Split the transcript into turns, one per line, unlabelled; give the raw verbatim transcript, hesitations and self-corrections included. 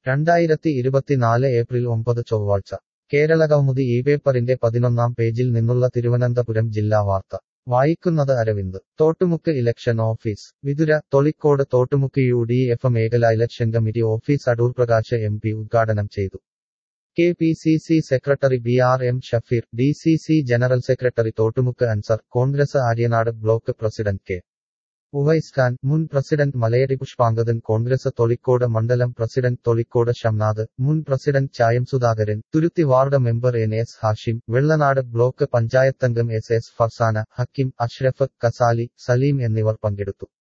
രണ്ടായിരത്തി ഇരുപത്തിനാല് ഏപ്രിൽ ഒമ്പത് ചൊവ്വാഴ്ച കേരളകൗമുദി ഈ പേപ്പറിന്റെ പതിനൊന്നാം പേജിൽ നിന്നുള്ള തിരുവനന്തപുരം ജില്ലാ വാർത്ത വായിക്കുന്നത് Aravind. Thottumukku election office Vithura. Tholicode Thottumukku U D F മേഖലാ election committee office Adoor Prakash M P ഉദ്ഘാടനം ചെയ്തു. K P C C secretary B R M Shafeer, D C C general secretary Thottumukku Ansar, Congress Aryanad block president K Uvais Khan, മുൻ പ്രസിഡന്റ് മലയടി പുഷ്പാങ്കദൻ, കോൺഗ്രസ് തൊളിക്കോട് മണ്ഡലം പ്രസിഡന്റ് തൊളിക്കോട് ഷംനാദ്, മുൻ president Chayam Sudhakaran, Thuruthi ward member N S Hashim, Vellanad block പഞ്ചായത്തംഗം S S Farzana, Hakkim, Ashraf, Kasali, Saleem എന്നിവർ പങ്കെടുത്തു.